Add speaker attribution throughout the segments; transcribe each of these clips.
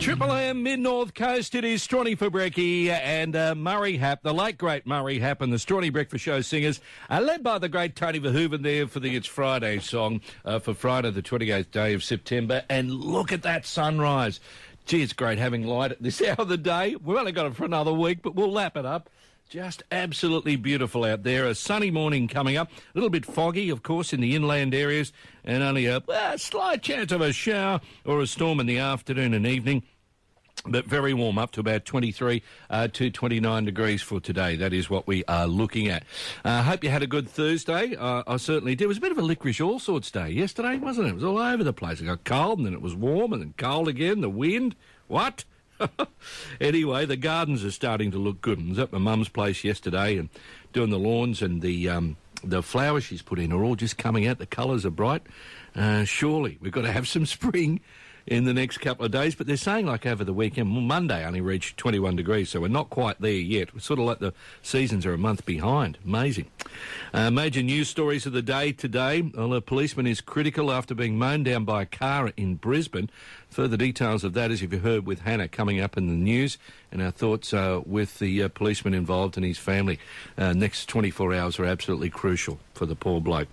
Speaker 1: Triple M, Mid-North Coast, it is Strawny for Brekkie and Murray Happ, the late great Murray Happ and the Strawny Breakfast Show singers, led by the great Tony Verhoeven there for the It's Friday song for Friday the 28th day of September. And look at that sunrise. Gee, it's great having light at this hour of the day. We've only got it for another week, but we'll lap it up. Just absolutely beautiful out there. A sunny morning coming up. A little bit foggy, of course, in the inland areas, and only a slight chance of a shower or a storm in the afternoon and evening. But very warm, up to about 23 to 29 degrees for today. That is what we are looking at. I hope you had a good Thursday. I certainly did. It was a bit of a licorice all sorts day yesterday, wasn't it? It was all over the place. It got cold, and then it was warm, and then cold again. The wind. What? Anyway, the gardens are starting to look good. I was at my mum's place yesterday and doing the lawns, and the flowers she's put in are all just coming out. The colours are bright. Surely we've got to have some spring in the next couple of days, but they're saying like over the weekend, Monday only reached 21 degrees, so we're not quite there yet. We're sort of like the seasons are a month behind. Amazing. Major news stories of the day today. Well, a policeman is critical after being mown down by a car in Brisbane. Further details of that, as you've heard with Hannah, coming up in the news, and our thoughts with the policeman involved and his family. Next 24 hours are absolutely crucial for the poor bloke.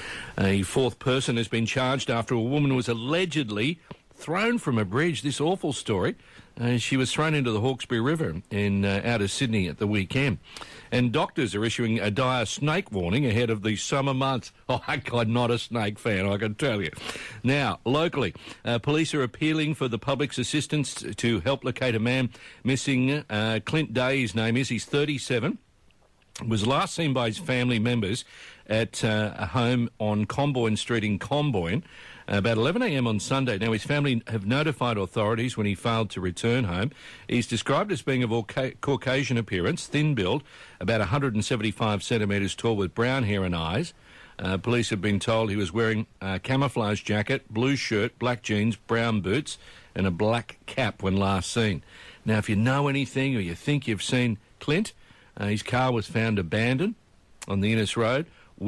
Speaker 1: A fourth person has been charged after a woman was allegedly thrown from a bridge. This awful story. She was thrown into the Hawkesbury River in out of Sydney at the weekend. And doctors are issuing a dire snake warning ahead of the summer months. Oh, I'm not a snake fan, I can tell you. Now, locally, police are appealing for the public's assistance to help locate a man missing. Clint Day, his name is. He's 37. Was last seen by his family members at a home on Comboyne Street in Comboyne about 11 a.m. on Sunday. Now, his family have notified authorities when he failed to return home. He's described as being of Caucasian appearance, thin build, about 175 centimetres tall with brown hair and eyes. Police have been told he was wearing a camouflage jacket, blue shirt, black jeans, brown boots and a black cap when last seen. Now, if you know anything or you think you've seen Clint, his car was found abandoned on the Innes Road.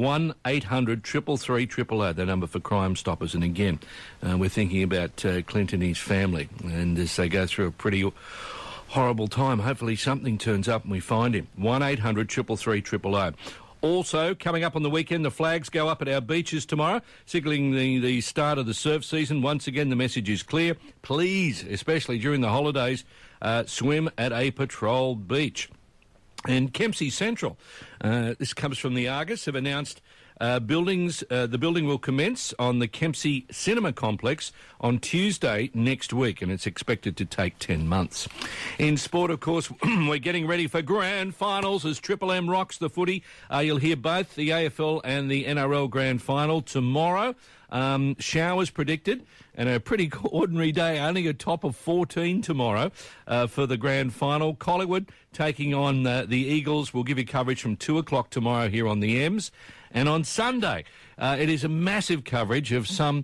Speaker 1: 1-800-333-000, the number for Crime Stoppers. And again, we're thinking about Clint and his family, and as they go through a pretty horrible time, hopefully something turns up and we find him. 1-800-333-000. Also, coming up on the weekend, the flags go up at our beaches tomorrow, signalling the start of the surf season. Once again, the message is clear. Please, especially during the holidays, swim at a patrolled beach. And Kempsey Central, this comes from the Argus, have announced the building will commence on the Kempsey Cinema Complex on Tuesday next week, and it's expected to take 10 months. In sport, of course, we're getting ready for grand finals as Triple M rocks the footy. You'll hear both the AFL and the NRL grand final tomorrow. Showers predicted, and a pretty ordinary day, only a top of 14 tomorrow for the grand final. Collingwood taking on the Eagles. We'll give you coverage from 2 o'clock tomorrow here on the M's. And on Sunday, it is a massive coverage of some,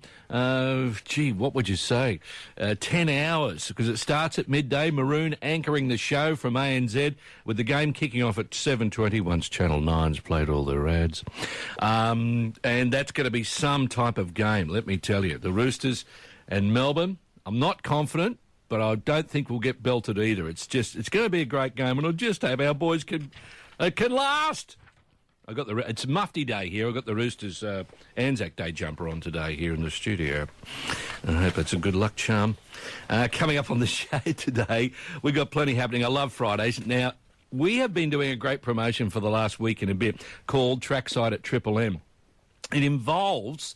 Speaker 1: what would you say, 10 hours, because it starts at midday. Maroon anchoring the show from ANZ with the game kicking off at 7:20 once Channel 9's played all their ads. And that's going to be some type of game, let me tell you. The Roosters and Melbourne, I'm not confident, but I don't think we'll get belted either. It's going to be a great game, and I'll just hope our boys can last. It's Mufti Day here. I've got the Roosters Anzac Day jumper on today here in the studio. I hope it's a good luck charm. Coming up on the show today, we've got plenty happening. I love Fridays. Now, we have been doing a great promotion for the last week and a bit called Trackside at Triple M. It involves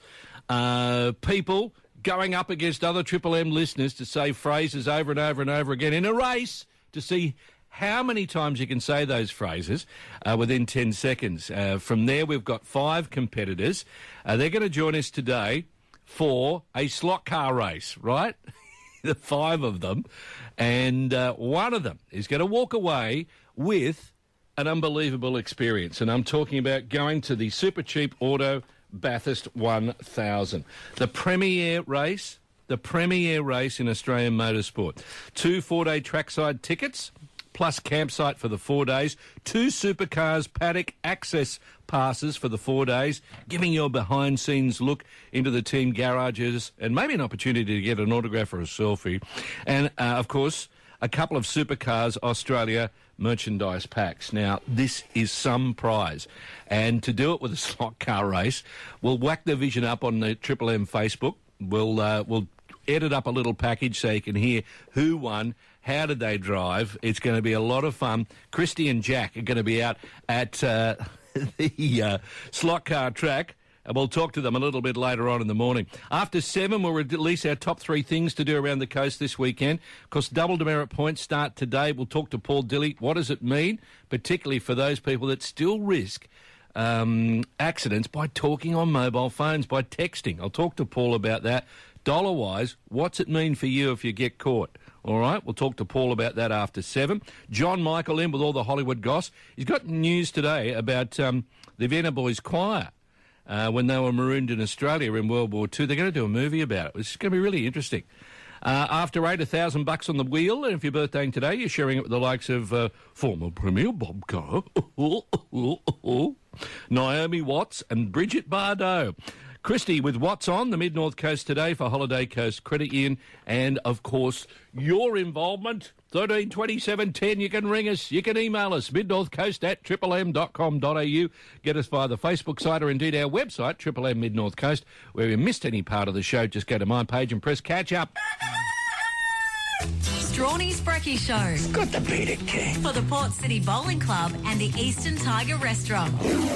Speaker 1: people going up against other Triple M listeners to say phrases over and over and over again in a race to see how many times you can say those phrases within 10 seconds. From there, we've got 5 competitors. They're going to join us today for a slot car race, right? The 5 of them. And one of them is going to walk away with an unbelievable experience. And I'm talking about going to the Super Cheap Auto Bathurst 1000. The premier race in Australian motorsport. 2 4-day trackside tickets plus campsite for the 4 days, 2 supercars paddock access passes for the 4 days, giving you a behind-scenes look into the team garages and maybe an opportunity to get an autograph or a selfie. And, of course, a couple of Supercars Australia merchandise packs. Now, this is some prize. And to do it with a slot car race, we'll whack the vision up on the Triple M Facebook. We'll edit up a little package so you can hear who won, how did they drive. It's going to be a lot of fun. Christy and Jack are going to be out at the slot car track. And we'll talk to them a little bit later on in the morning. After 7, we'll release our top 3 things to do around the coast this weekend. Of course, double demerit points start today. We'll talk to Paul Dilley. What does it mean, particularly for those people that still risk accidents by talking on mobile phones, by texting? I'll talk to Paul about that. Dollar-wise, what's it mean for you if you get caught? All right, we'll talk to Paul about that after 7. John Michael in with all the Hollywood goss. He's got news today about the Vienna Boys Choir. When they were marooned in Australia in World War II. They're going to do a movie about it. It's going to be really interesting. After 8, $1,000 on the wheel. And if you're birthdaying today, you're sharing it with the likes of former Premier Bob Carr, Naomi Watts and Bridget Bardot. Christy with What's On, the Mid-North Coast today for Holiday Coast Credit Union. And, of course, your involvement, 13 27 10. You can ring us, you can email us, midnorthcoast@triplem.com.au. Get us via the Facebook site or indeed our website, Triple M Mid North Coast. Where you missed any part of the show, just go to my page and press catch up.
Speaker 2: Strawny's Brekkie Show.
Speaker 3: Got to beat it, King.
Speaker 2: For the Port City Bowling Club and the Eastern Tiger Restaurant.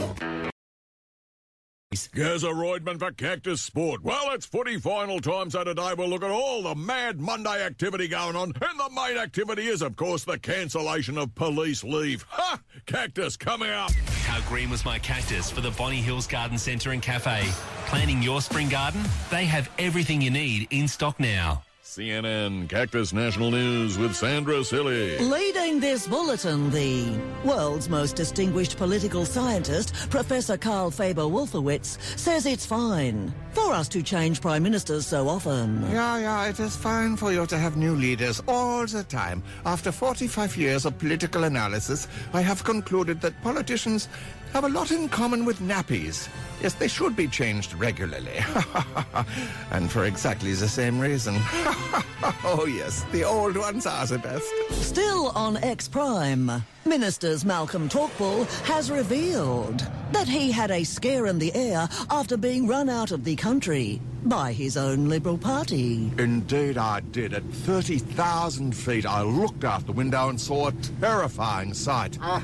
Speaker 4: Gazza Roydman for Cactus Sport. Well, it's footy final time, so today we'll look at all the Mad Monday activity going on. And the main activity is, of course, the cancellation of police leave. Ha! Cactus, come out!
Speaker 5: How green was my cactus for the Bonnie Hills Garden Centre and Cafe? Planning your spring garden? They have everything you need in stock now.
Speaker 4: CNN Cactus National News with Sandra Silly.
Speaker 6: Leading this bulletin, the world's most distinguished political scientist, Professor Karl Faber-Wolfowitz, says it's fine for us to change prime ministers so often.
Speaker 3: Yeah, it is fine for you to have new leaders all the time. After 45 years of political analysis, I have concluded that politicians have a lot in common with nappies. Yes, they should be changed regularly. And for exactly the same reason. Oh, yes, the old ones are the best.
Speaker 6: Still on X-Prime, Minister's Malcolm Talkbull has revealed that he had a scare in the air after being run out of the country by his own Liberal Party.
Speaker 3: Indeed I did. At 30,000 feet, I looked out the window and saw a terrifying sight.
Speaker 7: Hi,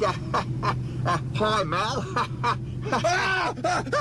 Speaker 7: Mel.
Speaker 3: Hi,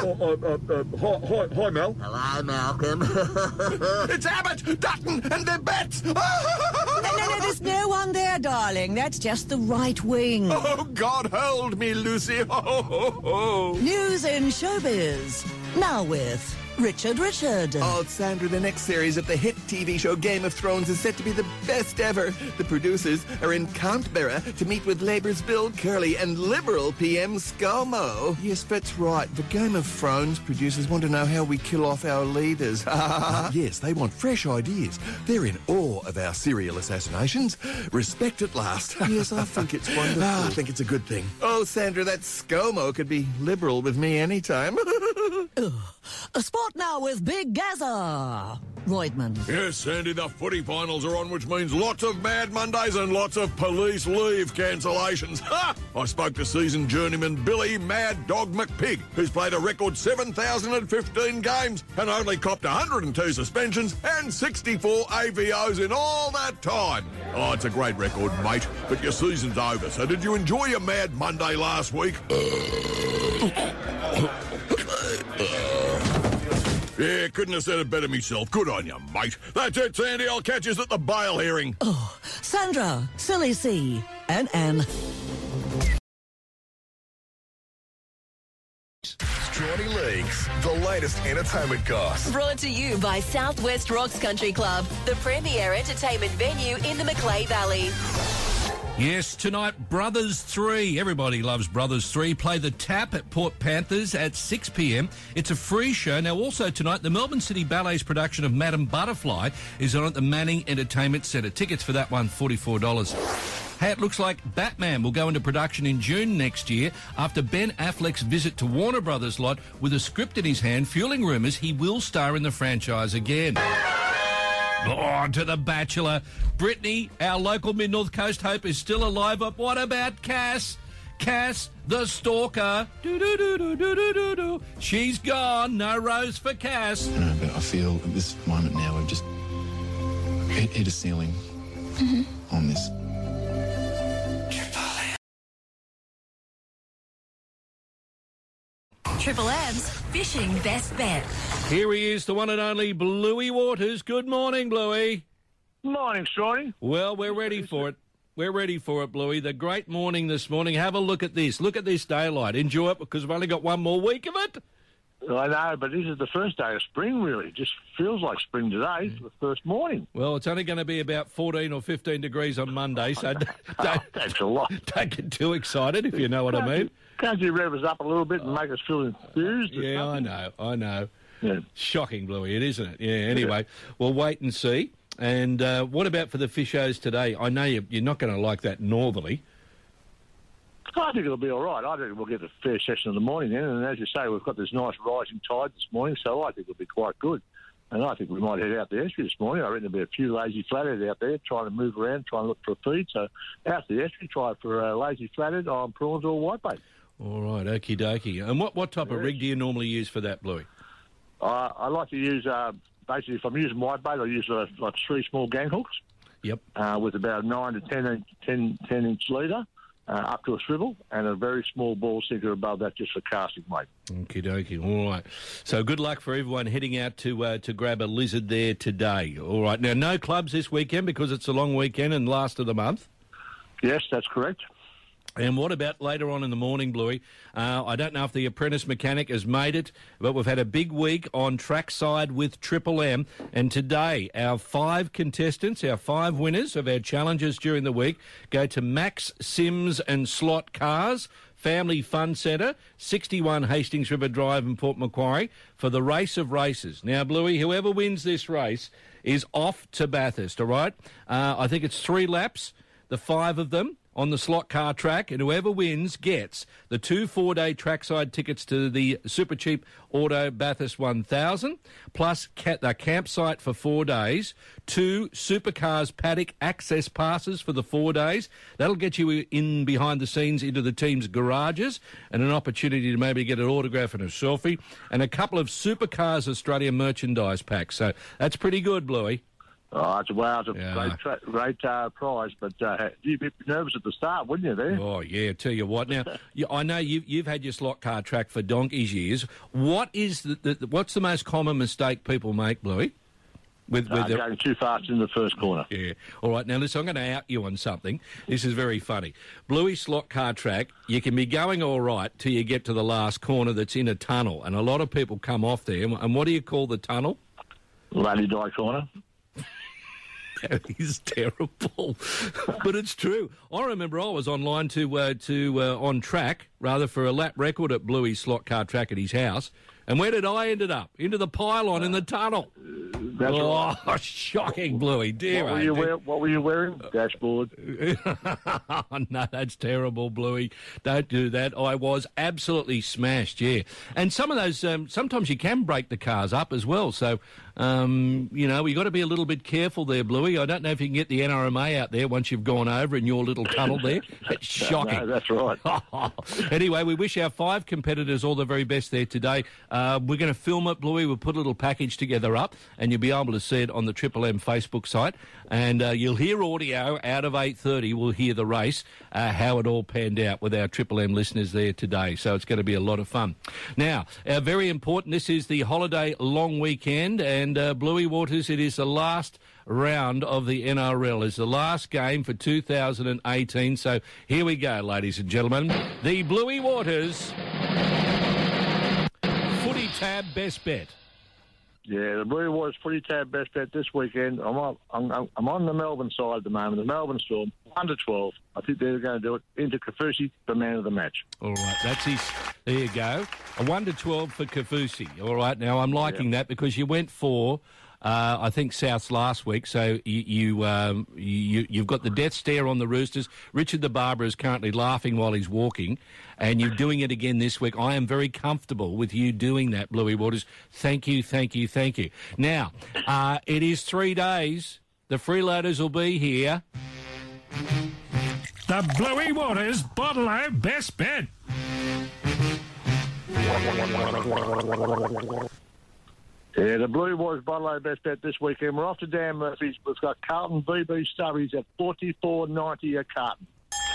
Speaker 3: Mel.
Speaker 7: Hello, Malcolm.
Speaker 3: It's Abbott, Dutton, and their bets.
Speaker 6: No, there's no one there, darling. That's just the right wing.
Speaker 3: Oh, God hold me, Lucy.
Speaker 6: News in showbiz. Now with Richard.
Speaker 3: Oh, Sandra, the next series of the hit TV show Game of Thrones is set to be the best ever. The producers are in Canberra to meet with Labour's Bill Curley and Liberal PM ScoMo. Yes, that's right. The Game of Thrones producers want to know how we kill off our leaders. Yes, they want fresh ideas. They're in awe of our serial assassinations. Respect at last. Yes, I think it's wonderful. I think it's a good thing. Oh, Sandra, that ScoMo could be Liberal with me anytime.
Speaker 6: A sport now with Big Gazza. Roydman.
Speaker 4: Yes, Sandy, the footy finals are on, which means lots of Mad Mondays and lots of police leave cancellations. Ha! I spoke to seasoned journeyman Billy Mad Dog McPig, who's played a record 7,015 games and only copped 102 suspensions and 64 AVOs in all that time. Oh, it's a great record, mate, but your season's over. So did you enjoy your Mad Monday last week? Yeah, couldn't have said it better myself. Good on you, mate. That's it, Sandy. I'll catch us at the bail hearing.
Speaker 6: Oh, Sandra, Silly C, and Anne.
Speaker 8: Strawny Leagues, the latest entertainment goss.
Speaker 2: Brought to you by Southwest Rocks Country Club, the premier entertainment venue in the Macleay Valley.
Speaker 1: Yes, tonight, Brothers 3. Everybody loves Brothers 3. Play the Tap at Port Panthers at 6 p.m. It's a free show. Now, also tonight, the Melbourne City Ballet's production of Madame Butterfly is on at the Manning Entertainment Centre. Tickets for that one, $44. Hey, it looks like Batman will go into production in June next year after Ben Affleck's visit to Warner Brothers lot with a script in his hand, fueling rumours he will star in the franchise again. On to The Bachelor. Brittany, our local Mid-North Coast hope, is still alive, but what about Cass? Cass, the stalker. Do-do-do-do-do-do-do. She's gone. No rose for Cass.
Speaker 7: No, but I feel at this moment now we've just hit a ceiling on this.
Speaker 2: Triple M's Fishing Best Bet.
Speaker 1: Here he is, the one and only Bluey Waters. Good morning, Bluey.
Speaker 9: Morning, Shorty.
Speaker 1: Well, we're ready for it. We're ready for it, Bluey. The great morning this morning. Have a look at this. Look at this daylight. Enjoy it because we've only got one more week of it.
Speaker 9: I know, but this is the first day of spring, really. It just feels like spring today, the first morning.
Speaker 1: Well, it's only going to be about 14 or 15 degrees on Monday, so
Speaker 9: That's a lot.
Speaker 1: don't get too excited, if you know what I mean.
Speaker 9: Can't you rev us up a little bit and make us feel enthused?
Speaker 1: Yeah, I know.
Speaker 9: Yeah.
Speaker 1: Shocking, Bluey, it isn't it? Yeah, anyway, we'll wait and see. And what about for the fishos today? I know you're not going to like that northerly.
Speaker 9: I think it'll be all right. I think we'll get a fair session in the morning then. And as you say, we've got this nice rising tide this morning, so I think it'll be quite good. And I think we might head out the estuary this morning. I reckon there'll be a few lazy flathead out there trying to move around, trying to look for a feed. So out to the estuary, try for a lazy flathead on prawns or whitebait.
Speaker 1: All right, okie dokie. And what type of rig do you normally use for that, Bluey?
Speaker 9: I like to use, basically, if I'm using whitebait, I use like 3 small gang hooks.
Speaker 1: Yep.
Speaker 9: With about 9 to 10 inch leader. Up to a swivel, and a very small ball sinker above that just for casting weight.
Speaker 1: Okie dokie. All right. So good luck for everyone heading out to grab a lizard there today. All right. Now, no clubs this weekend because it's a long weekend and last of the month.
Speaker 9: Yes, that's correct.
Speaker 1: And what about later on in the morning, Bluey? I don't know if the apprentice mechanic has made it, but we've had a big week on trackside with Triple M. And today, our 5 contestants, our 5 winners of our challenges during the week, go to Max Sims and Slot Cars, Family Fun Centre, 61 Hastings River Drive in Port Macquarie, for the race of races. Now, Bluey, whoever wins this race is off to Bathurst, all right? I think it's 3 laps, the 5 of them, on the slot car track, and whoever wins gets the 2 4-day trackside tickets to the Super Cheap Auto Bathurst 1000, plus the campsite for 4 days, 2 Supercars paddock access passes for the 4 days. That'll get you in behind the scenes into the team's garages, and an opportunity to maybe get an autograph and a selfie, and a couple of Supercars Australia merchandise packs. So that's pretty good, Bluey.
Speaker 9: Oh, it's a great prize, but you'd be nervous at the start, wouldn't you, there?
Speaker 1: Oh, yeah, tell you what. Now, I know you've had your slot car track for donkey's years. What is what's the most common mistake people make, Bluey? With
Speaker 9: going too fast in the first corner.
Speaker 1: Yeah. All right, now listen, I'm going to out you on something. This is very funny. Bluey slot car track, you can be going all right till you get to the last corner that's in a tunnel, and a lot of people come off there. And what do you call the tunnel?
Speaker 9: Lady Die corner.
Speaker 1: That is terrible, but it's true. I remember I was online on track, rather, for a lap record at Bluey's slot car track at his house. And where did I ended up? Into the pylon in the tunnel.
Speaker 9: That's right.
Speaker 1: Shocking, Bluey. Dear.
Speaker 9: What were you wearing? Dashboard.
Speaker 1: No, that's terrible, Bluey. Don't do that. I was absolutely smashed, yeah. And some of those, sometimes you can break the cars up as well. So, you got to be a little bit careful there, Bluey. I don't know if you can get the NRMA out there once you've gone over in your little tunnel there. It's shocking.
Speaker 9: No, that's right.
Speaker 1: Anyway, we wish our 5 competitors all the very best there today. We're going to film it, Bluey. We'll put a little package together up, and you'll be able to see it on the Triple M Facebook site. And you'll hear audio out of 8:30. We'll hear the race, how it all panned out with our Triple M listeners there today. So it's going to be a lot of fun. Now, very important, this is the holiday long weekend, and Bluey Waters, it is the last round of the NRL. It's the last game for 2018. So here we go, ladies and gentlemen. The Bluey Waters Footy Tab Best Bet.
Speaker 9: Yeah, the Bluey Waters Footy Tab Best Bet this weekend. I'm on the Melbourne side at the moment. The Melbourne Storm, 1-12. I think they're going to do it. Into Kaufusi, the man of the match.
Speaker 1: All right, that's his. There you go. A 1-12 for Kaufusi. All right, now I'm liking that because you went for I think Souths last week, so you've got the death stare on the Roosters. Richard the Barber is currently laughing while he's walking, and you're doing it again this week. I am very comfortable with you doing that, Bluey Waters. Thank you, thank you, thank you. Now, it is 3 days. The freeloaders will be here.
Speaker 10: The Bluey Waters Bottle-O Best Bet.
Speaker 9: Yeah, the Blue Waters Bottle-O Best Bet this weekend. We're off to Dan Murphy's. We've got Carlton VB Stubbies at $44.90 a carton.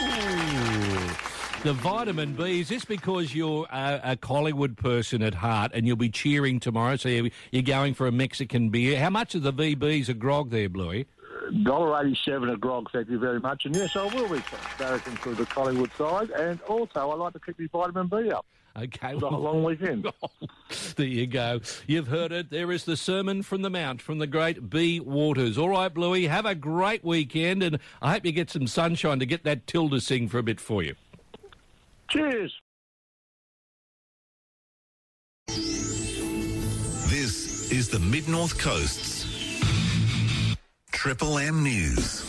Speaker 1: The vitamin B, is this because you're a Collingwood person at heart and you'll be cheering tomorrow, so you're going for a Mexican beer? How much of the VB's a grog there, Bluey?
Speaker 9: $1.87 a grog, thank you very much. And yes, I will be barracking for the Collingwood side. And also, I like to keep my vitamin B up.
Speaker 1: Okay.
Speaker 9: Well, a long weekend.
Speaker 1: There you go. You've heard it. There is the Sermon from the Mount from the great B. Waters. All right, Bluey, have a great weekend, and I hope you get some sunshine to get that Tilda sing for a bit for you.
Speaker 9: Cheers.
Speaker 11: This is the Mid-North Coast's Triple M News.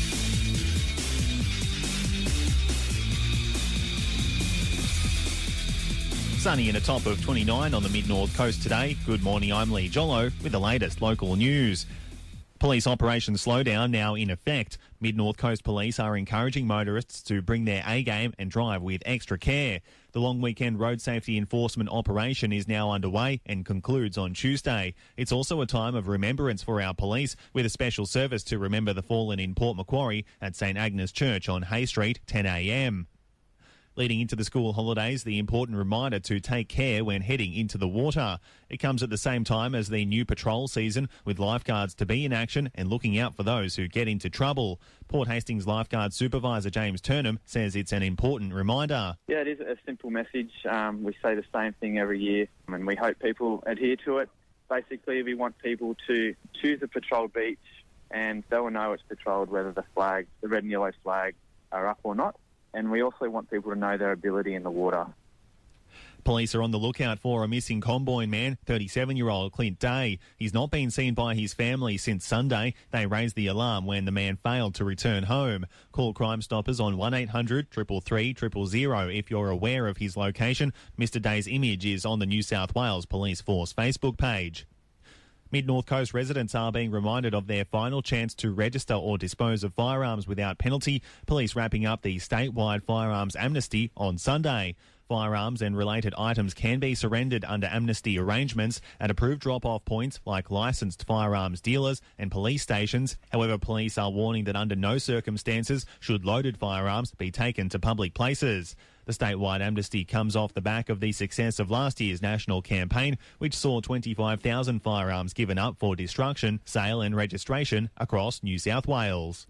Speaker 12: Sunny and a top of 29 on the Mid-North Coast today. Good morning, I'm Lee Jollo with the latest local news. Police Operation Slowdown now in effect. Mid-North Coast Police are encouraging motorists to bring their A-game and drive with extra care. The long weekend road safety enforcement operation is now underway and concludes on Tuesday. It's also a time of remembrance for our police, with a special service to remember the fallen in Port Macquarie at St Agnes Church on Hay Street, 10 a.m. Leading into the school holidays, the important reminder to take care when heading into the water. It comes at the same time as the new patrol season, with lifeguards to be in action and looking out for those who get into trouble. Port Hastings Lifeguard Supervisor James Turnham says it's an important reminder.
Speaker 13: Yeah, it is a simple message. We say the same thing every year, and we hope people adhere to it. Basically, we want people to choose a patrolled beach, and they will know it's patrolled whether the flags, the red and yellow flag, are up or not. And we also want people to know their ability in the water.
Speaker 12: Police are on the lookout for a missing Comboyne man, 37-year-old Clint Day. He's not been seen by his family since Sunday. They raised the alarm when the man failed to return home. Call Crime Stoppers on 1800 333 000 if you're aware of his location. Mr Day's image is on the New South Wales Police Force Facebook page. Mid-North Coast residents are being reminded of their final chance to register or dispose of firearms without penalty. Police wrapping up the statewide firearms amnesty on Sunday. Firearms and related items can be surrendered under amnesty arrangements at approved drop-off points like licensed firearms dealers and police stations. However, police are warning that under no circumstances should loaded firearms be taken to public places. The statewide amnesty comes off the back of the success of last year's national campaign, which saw 25,000 firearms given up for destruction, sale and registration across New South Wales.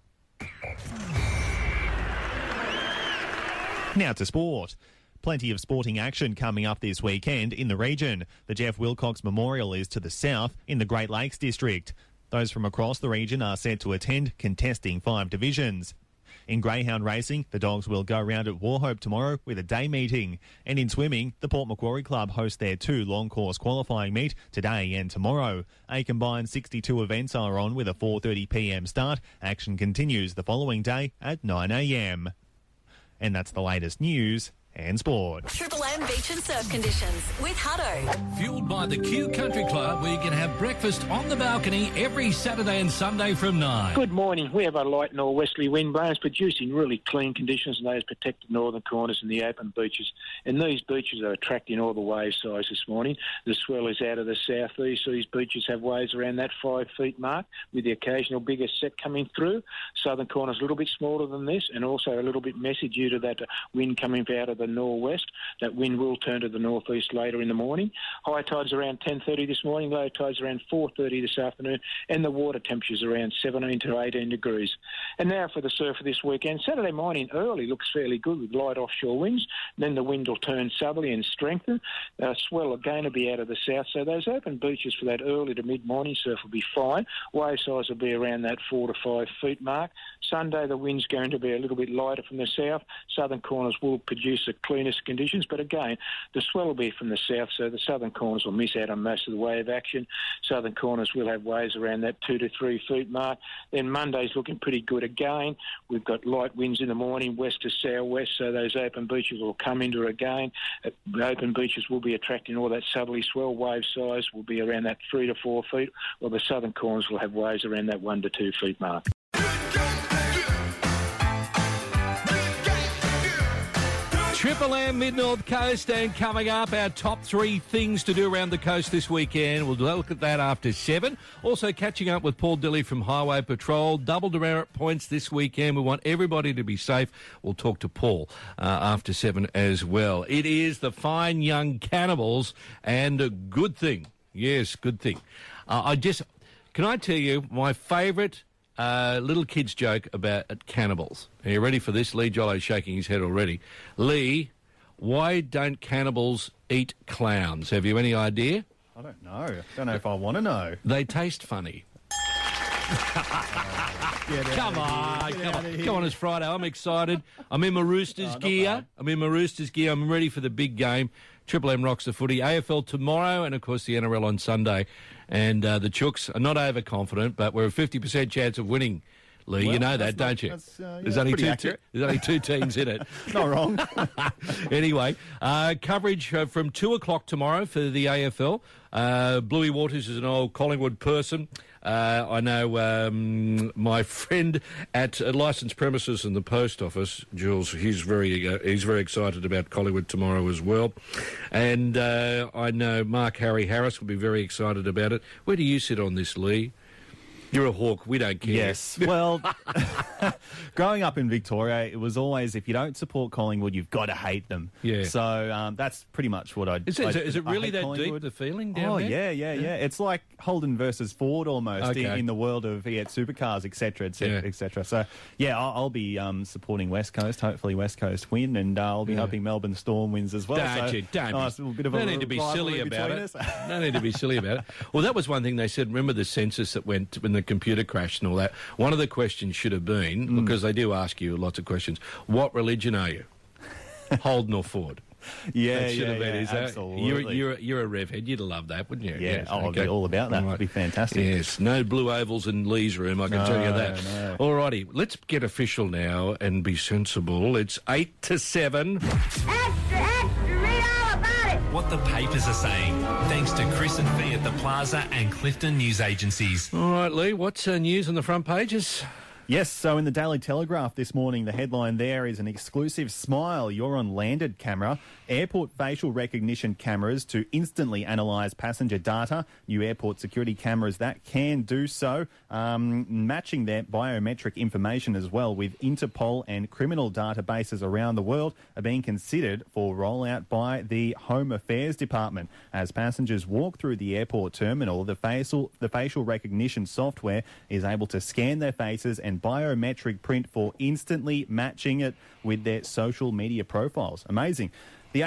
Speaker 12: Now to sport. Plenty of sporting action coming up this weekend in the region. The Jeff Wilcox Memorial is to the south in the Great Lakes District. Those from across the region are set to attend, contesting 5 divisions. In greyhound racing, the Dogs will go round at Warhope tomorrow with a day meeting. And in swimming, the Port Macquarie Club host their 2 long course qualifying meet today and tomorrow. A combined 62 events are on with a 4:30 p.m. start. Action continues the following day at 9 a.m. And that's the latest news and sport.
Speaker 2: Triple M Beach and Surf Conditions with Hutto.
Speaker 1: Fueled by the Q Country Club, where you can have breakfast on the balcony every Saturday and Sunday from 9.
Speaker 14: Good morning. We have a light northwesterly wind blowing, producing really clean conditions in those protected northern corners and the open beaches. And these beaches are attracting all the wave size this morning. The swell is out of the southeast, so these beaches have waves around that 5 feet mark, with the occasional bigger set coming through. Southern corner's a little bit smaller than this, and also a little bit messy due to that wind coming out of the northwest. That wind will turn to the northeast later in the morning. High tides around 10:30 this morning, low tides around 4:30 this afternoon, and the water temperatures around 17 to 18 degrees. And now for the surf for this weekend. Saturday morning early looks fairly good with light offshore winds. Then the wind will turn southerly and strengthen. Swell again will be out of the south, so those open beaches for that early to mid-morning surf will be fine. Wave size will be around that 4 to 5 feet mark. Sunday the wind's going to be a little bit lighter from the south. Southern corners will produce a the cleanest conditions. But again, the swell will be from the south, so the southern corners will miss out on most of the wave action. Southern corners will have waves around that 2 to 3 feet mark. Then Monday's looking pretty good again. We've got light winds in the morning, west to southwest, so those open beaches will come into again. The open beaches will be attracting all that southerly swell. Wave size will be around that 3 to 4 feet, while the southern corners will have waves around that 1 to 2 feet mark.
Speaker 1: Triple M Mid-North Coast, and coming up, our top 3 things to do around the coast this weekend. We'll look at that after 7. Also catching up with Paul Dilley from Highway Patrol. Double demerit points this weekend. We want everybody to be safe. We'll talk to Paul after 7 as well. It is the Fine Young Cannibals, and a good thing. Yes, good thing. Can I tell you my favourite little kid's joke about cannibals? Are you ready for this? Lee Jollo's shaking his head already. Lee, why don't cannibals eat clowns? Have you any idea?
Speaker 12: I don't know. I don't know if I want to know.
Speaker 1: They taste funny. Come on, it's Friday. I'm excited. I'm in my Roosters gear. I'm ready for the big game. Triple M rocks the footy. AFL tomorrow, and of course the NRL on Sunday. And the Chooks are not overconfident, but we're a 50% chance of winning. Lee, you know that, don't you? There's only 2 teams in it.
Speaker 12: Not wrong.
Speaker 1: Anyway, coverage from 2 o'clock tomorrow for the AFL. Bluey Waters is an old Collingwood person. I know my friend at Licensed Premises in the post office, Jules, he's very excited about Collingwood tomorrow as well. And I know Mark Harris will be very excited about it. Where do you sit on this, Lee? You're a Hawk. We don't care.
Speaker 12: Yes. Well, growing up in Victoria, it was always, if you don't support Collingwood, you've got to hate them.
Speaker 1: Yeah.
Speaker 12: So that's pretty much what I do.
Speaker 1: Is it really that deep, the feeling down there?
Speaker 12: Yeah. It's like Holden versus Ford almost in the world of supercars, etc., etc. So, yeah, I'll be supporting West Coast. Hopefully West Coast win, and I'll be hoping Melbourne Storm wins as well.
Speaker 1: No need to be silly about it. No need to be silly about it. Well, that was one thing they said. Remember the census that went when the computer crashed and all that? One of the questions should have been, because they do ask you lots of questions, what religion are you? Holden or Ford?
Speaker 12: Yeah,
Speaker 1: absolutely. You're a rev head. You'd love that, wouldn't you?
Speaker 12: Yeah, I'll be all about that. It'd be fantastic.
Speaker 1: Yes, no blue ovals in Lee's room, I can tell you that.
Speaker 12: No.
Speaker 1: All righty, let's get official now and be sensible. It's 8 to 7.
Speaker 5: What the papers are saying, thanks to Chris and Fee at the Plaza and Clifton News Agencies.
Speaker 1: All right, Lee, what's news on the front pages?
Speaker 12: Yes, so in the Daily Telegraph this morning, the headline there is an exclusive smile. You're on landed camera. Airport facial recognition cameras to instantly analyse passenger data. New airport security cameras that can do so, matching their biometric information as well with Interpol and criminal databases around the world are being considered for rollout by the Home Affairs Department. As passengers walk through the airport terminal, the facial recognition software is able to scan their faces and biometric print for instantly matching it with their social media profiles. Amazing. The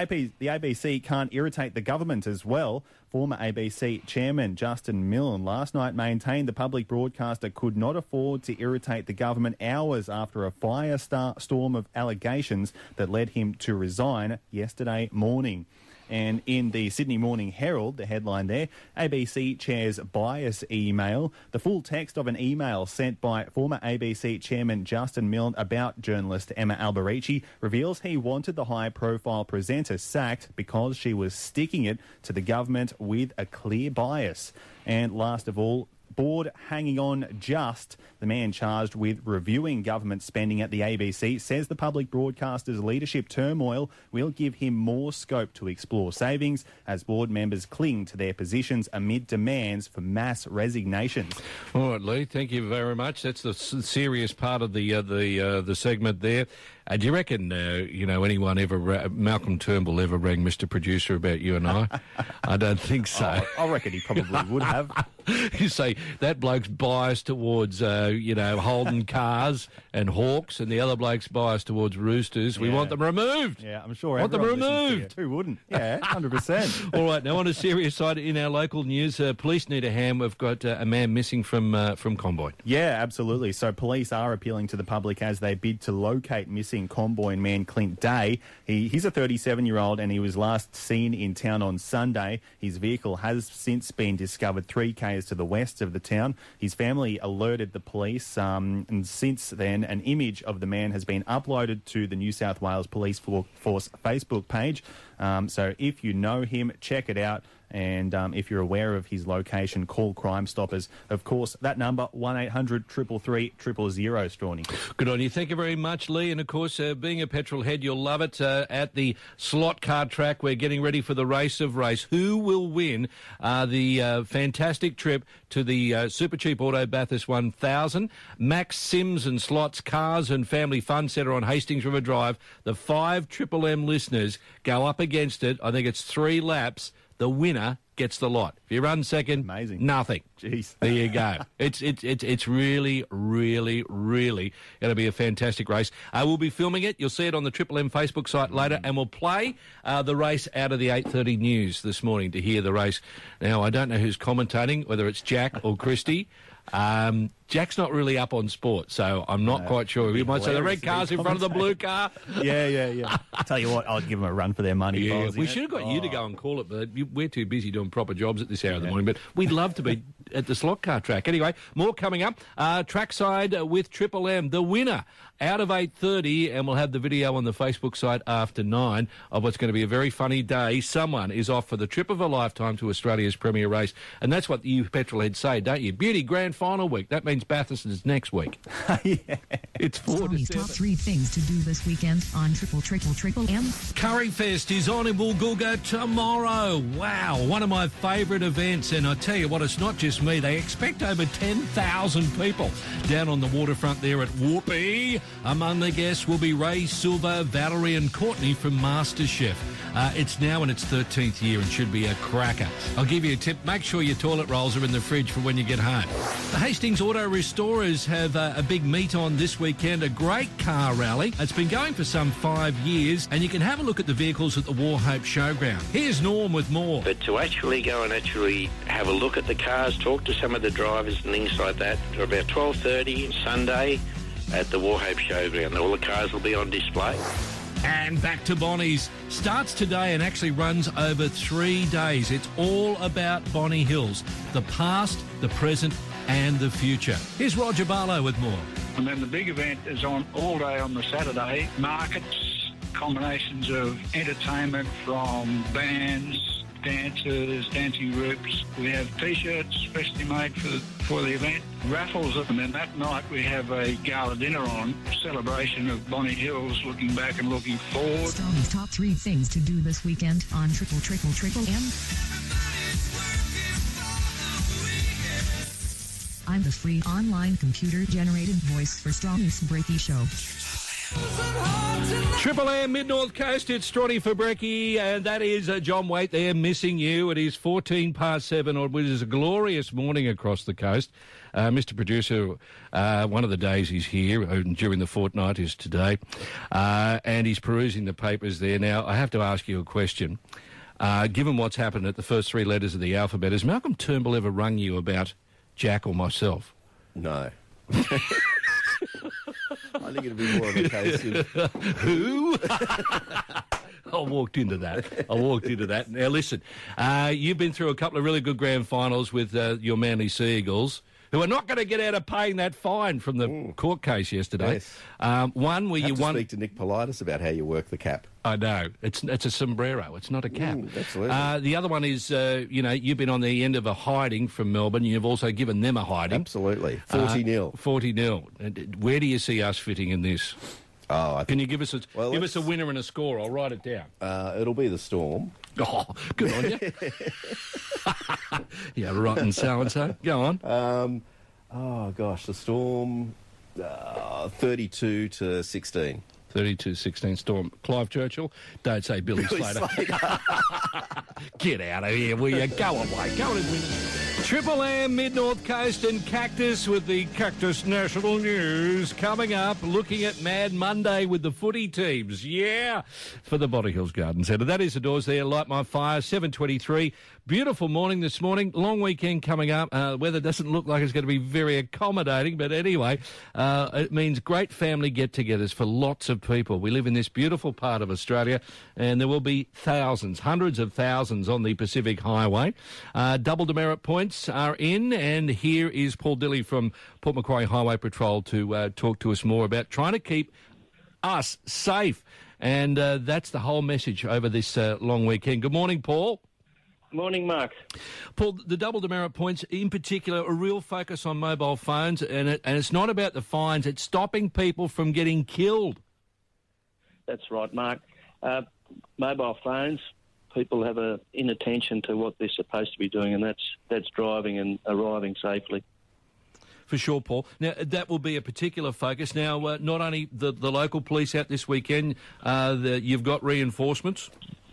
Speaker 12: ABC can't irritate the government as well. Former ABC chairman Justin Milne last night maintained the public broadcaster could not afford to irritate the government hours after a firestorm of allegations that led him to resign yesterday morning. And in the Sydney Morning Herald, the headline there, ABC chair's bias email. The full text of an email sent by former ABC chairman Justin Milne about journalist Emma Alberici reveals he wanted the high-profile presenter sacked because she was sticking it to the government with a clear bias. And last of all, board hanging on just. The man charged with reviewing government spending at the ABC says the public broadcaster's leadership turmoil will give him more scope to explore savings as board members cling to their positions amid demands for mass resignations.
Speaker 1: All right, Lee, thank you very much. That's the serious part of the segment there. Do you reckon, anyone ever, Malcolm Turnbull ever rang Mr. Producer about you and I? I don't think so.
Speaker 12: I reckon he probably would have.
Speaker 1: You say, that bloke's biased towards, Holden cars and Hawks, and the other bloke's biased towards Roosters. We want them removed.
Speaker 12: Yeah, I'm sure
Speaker 1: want them removed.
Speaker 12: Who wouldn't? Yeah, 100%.
Speaker 1: All right, now on a serious side, in our local news, police need a hand. We've got a man missing from Comboyne.
Speaker 12: Yeah, absolutely. So police are appealing to the public as they bid to locate missing missing Comboyne man Clint Day. He's a 37-year-old and he was last seen in town on Sunday. His vehicle has since been discovered 3 k's to the west of the town. His family alerted the police and since then an image of the man has been uploaded to the New South Wales Police Force Facebook page. So if you know him, check it out. And if you're aware of his location, call Crime Stoppers. Of course, that number, 1-800-333-000, Strawny.
Speaker 1: Good on you. Thank you very much, Lee. And, of course, being a petrol head, you'll love it. At the slot car track, we're getting ready for the race of race. Who will win the fantastic trip to the Super Cheap Auto Bathurst 1000? Max Sims and Slots Cars and Family Fun Centre on Hastings River Drive. The 5 Triple M listeners go up against it. I think it's 3 laps. The winner gets the lot. If you run second,
Speaker 12: amazing,
Speaker 1: nothing.
Speaker 12: Jeez,
Speaker 1: there you go. It's really, really, really going to be a fantastic race. We'll be filming it. You'll see it on the Triple M Facebook site later, and we'll play the race out of the 8:30 news this morning to hear the race. Now, I don't know who's commentating, whether it's Jack or Christy. Jack's not really up on sport, so I'm not quite sure. We might say the red car's in front of the blue car.
Speaker 12: Yeah. Tell you what, I'll give them a run for their money.
Speaker 1: Yeah, we should have got you to go and call it, but we're too busy doing proper jobs at this hour of the morning. But we'd love to be at the slot car track. Anyway, more coming up. Trackside with Triple M, the winner out of 8:30, and we'll have the video on the Facebook site after 9 of what's going to be a very funny day. Someone is off for the trip of a lifetime to Australia's premier race, and that's what you petrolheads say, don't you? Beauty Grand Final week. That means Bathurst is next week.
Speaker 12: Yeah.
Speaker 1: It's 4 to 7.
Speaker 15: Top 3 things to do this weekend on Triple M.
Speaker 1: Curry Fest is on in Woolgoolga tomorrow. Wow, one of my favourite events, and I tell you what, it's not just me. They expect over 10,000 people down on the waterfront there at Whoopee. Among the guests will be Ray Silver, Valerie and Courtney from MasterChef. It's now in its 13th year and should be a cracker. I'll give you a tip. Make sure your toilet rolls are in the fridge for when you get home. The Hastings Auto Restorers have a big meet on this weekend, a great car rally. It's been going for some 5 years, and you can have a look at the vehicles at the Warhope Showground. Here's Norm with more.
Speaker 16: But to actually go and have a look at the cars, talk to some of the drivers and things like that, for about 12:30 Sunday at the Warhope Showground. All the cars will be on display.
Speaker 1: And back to Bonnie's. Starts today and actually runs over 3 days. It's all about Bonnie Hills, the past, the present and the future. Here's Roger Barlow with more.
Speaker 17: And then the big event is on all day on the Saturday. Markets, combinations of entertainment from bands, dancers, dancing groups. We have T-shirts specially made for the event, raffles, and then that night we have a gala dinner on, celebration of Bonnie Hills, looking back and looking forward.
Speaker 15: Stony's top 3 things to do this weekend on Triple M. I'm the free online computer-generated voice for Stony's Breaky Show.
Speaker 1: Triple M Mid-North Coast, it's Strawny for Brecky, and that is John Waite there, missing you. It is 14 past 7, or it is a glorious morning across the coast. Mr. Producer, one of the days he's here during the fortnight is today, and he's perusing the papers there. Now, I have to ask you a question. Given what's happened at the first 3 letters of the alphabet, has Malcolm Turnbull ever rung you about Jack or myself?
Speaker 18: No. I think it'd be more of a case of...
Speaker 1: Who? I walked into that. Now, listen, you've been through a couple of really good grand finals with your Manly Sea Eagles, who are not going to get out of paying that fine from the court case yesterday.
Speaker 18: Yes.
Speaker 1: One where you won...
Speaker 18: speak to Nick Politis about how you work the cap.
Speaker 1: I know. It's a sombrero. It's not a cap.
Speaker 18: Absolutely.
Speaker 1: The other one is, you've been on the end of a hiding from Melbourne. You've also given them a hiding.
Speaker 18: Absolutely. 40-0.
Speaker 1: 40-0. Where do you see us fitting in this? Can you give us a winner and a score? I'll write it down.
Speaker 18: It'll be the Storm.
Speaker 1: Oh, good on you. Yeah, rotten so-and-so. Go on.
Speaker 18: The Storm, 32-16.
Speaker 1: 32-16 Storm. Clive Churchill. Don't say Billy Slater. Get out of here, will you? Go away. Go and win. Triple M, Mid-North Coast and Cactus with the Cactus National News coming up. Looking at Mad Monday with the footy teams. Yeah, for the Bonnie Hills Garden Centre. That is the doors there. Light my fire. 7:23. Beautiful morning this morning. Long weekend coming up. Weather doesn't look like it's going to be very accommodating, but anyway, it means great family get-togethers for lots of people. We live in this beautiful part of Australia, and there will be thousands, hundreds of thousands on the Pacific Highway. Double demerit points are in, and here is Paul Dilley from Port Macquarie Highway Patrol to talk to us more about trying to keep us safe. And that's the whole message over this long weekend. Good morning, Paul.
Speaker 19: Morning, Mark.
Speaker 1: Paul, the double demerit points, in particular, a real focus on mobile phones, and it's not about the fines, it's stopping people from getting killed.
Speaker 19: That's right, Mark. Mobile phones, people have a inattention to what they're supposed to be doing, and that's driving and arriving safely.
Speaker 1: For sure, Paul. Now, that will be a particular focus. Now, not only the local police out this weekend, you've got reinforcements.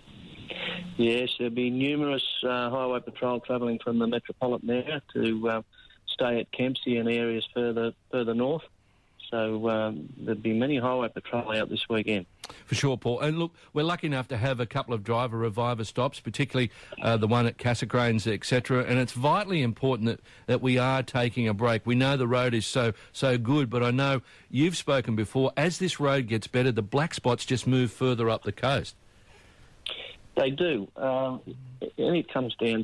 Speaker 19: Yes, there'll be numerous highway patrol travelling from the metropolitan area to stay at Kempsey and areas further north. So there'll be many highway patrol out this weekend.
Speaker 1: For sure, Paul. And look, we're lucky enough to have a couple of driver reviver stops, particularly the one at Cassegrains, etc. And it's vitally important that we are taking a break. We know the road is so good, but I know you've spoken before. As this road gets better, the black spots just move further up the coast.
Speaker 19: They do. And it comes down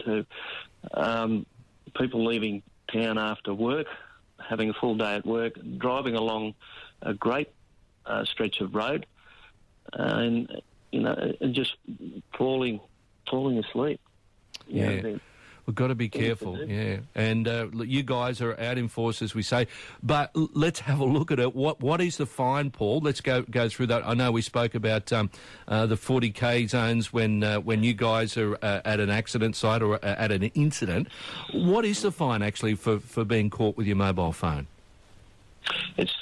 Speaker 19: to people leaving town after work, having a full day at work, driving along a great stretch of road, and just falling asleep.
Speaker 1: Yeah. We've got to be careful, yeah. And you guys are out in force, as we say. But let's have a look at it. What is the fine, Paul? Let's go through that. I know we spoke about the 40K zones when you guys are at an accident site or at an incident. What is the fine, actually, for being caught with your mobile phone?
Speaker 19: It's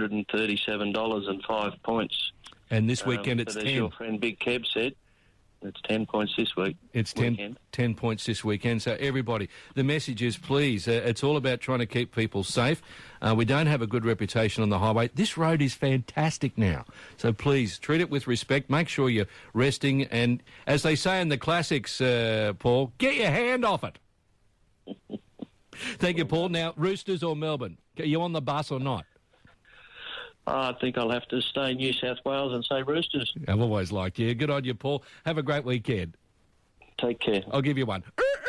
Speaker 19: $337 and 5 points.
Speaker 1: And this weekend it's 10.
Speaker 19: As your friend Big Keb said, it's 10 points this week.
Speaker 1: It's 10 points this weekend. So everybody, the message is please, it's all about trying to keep people safe. We don't have a good reputation on the highway. This road is fantastic now. So please, treat it with respect. Make sure you're resting. And as they say in the classics, Paul, get your hand off it. Thank you, Paul. Now, Roosters or Melbourne? Are you on the bus or not?
Speaker 19: I think I'll have to stay in New South Wales and say Roosters.
Speaker 1: I've always liked you. Good on you, Paul. Have a great weekend.
Speaker 19: Take care.
Speaker 1: I'll give you one.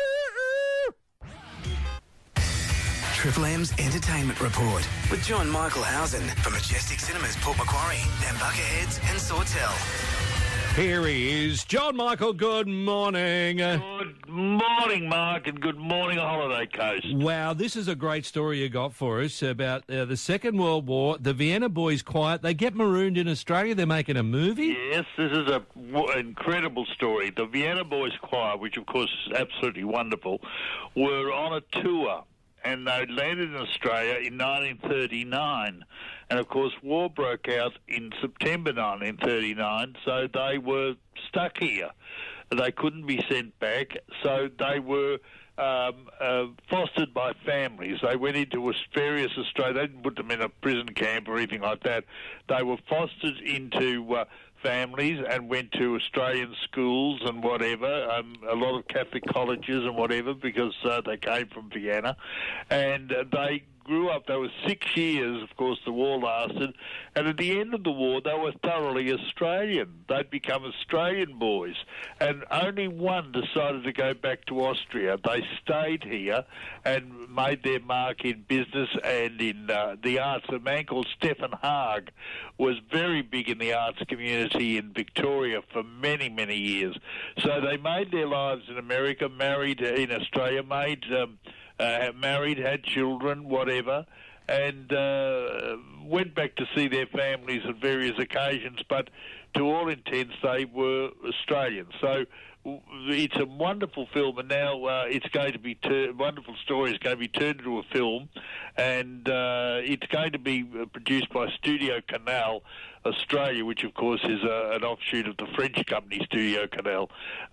Speaker 20: Triple M's Entertainment Report with John Michael Housen from Majestic Cinemas, Port Macquarie, and Bucketheads and Sawtell.
Speaker 1: Here he is. John Michael, good morning.
Speaker 21: Good morning, Mark, and good morning, Holiday Coast.
Speaker 1: Wow, this is a great story you got for us about the Second World War. The Vienna Boys Choir, they get marooned in Australia. They're making a movie?
Speaker 21: Yes, this is an incredible story. The Vienna Boys Choir, which of course is absolutely wonderful, were on a tour. And they landed in Australia in 1939. And, of course, war broke out in September 1939, so they were stuck here. They couldn't be sent back, so they were fostered by families. They went into various Australia. They didn't put them in a prison camp or anything like that. They were fostered into families and went to Australian schools and whatever, a lot of Catholic colleges and whatever, because they came from Vienna. And they grew up. They were 6 years, of course, the war lasted. And at the end of the war, they were thoroughly Australian. They'd become Australian boys. And only one decided to go back to Austria. They stayed here and made their mark in business and in the arts. A man called Stefan Haag was very big in the arts community in Victoria for many, many years. So they made their lives in America, married in Australia, married, had children, whatever, and went back to see their families on various occasions, but to all intents they were Australian. So it's a wonderful film, and now it's going to be wonderful story is going to be turned into a film, and it's going to be produced by Studio Canal. Australia, which of course is an offshoot of the French company Studio Canal.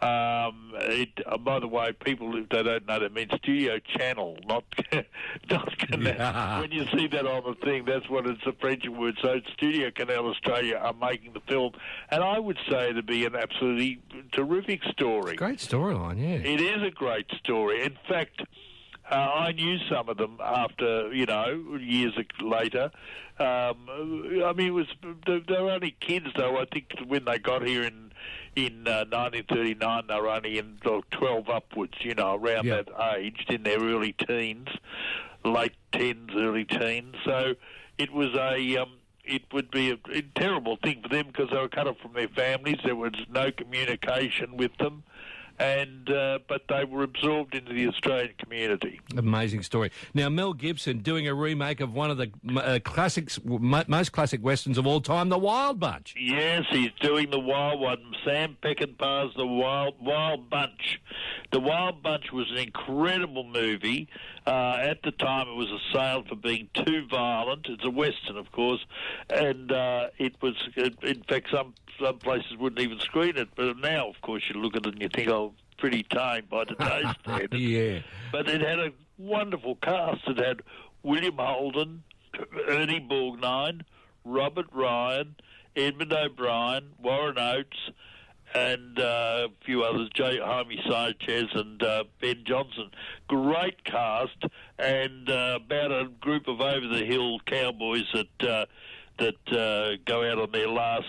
Speaker 21: By the way, people, if they don't know, that means Studio Channel, not Canal. Yeah. When you see that on the thing, that's what it's a French word. So Studio Canal Australia are making the film, and I would say to be an absolutely terrific story.
Speaker 1: Great storyline, yeah.
Speaker 21: It is a great story. In fact, I knew some of them after, years later. I mean, they were only kids, though. I think when they got here in 1939, they were only in 12 upwards, around that age, in their early teens, late 10s, early teens. So it was it would be a terrible thing for them because they were cut off from their families. There was no communication with them. But they were absorbed into the Australian community.
Speaker 1: Amazing story. Now, Mel Gibson doing a remake of one of the classics, most classic westerns of all time, The Wild Bunch.
Speaker 21: Yes, he's doing The Wild one. Sam Peckinpah's The Wild Bunch. The Wild Bunch was an incredible movie. At the time, it was assailed for being too violent. It's a western, of course, and it was, in fact, some places wouldn't even screen it. But now, of course, you look at it and you think, oh, pretty tame by today's standards.
Speaker 1: Yeah.
Speaker 21: But it had a wonderful cast. It had William Holden, Ernie Borgnine, Robert Ryan, Edmund O'Brien, Warren Oates, and a few others, Jaime Sanchez and Ben Johnson. Great cast, and about a group of over-the-hill cowboys that go out on their last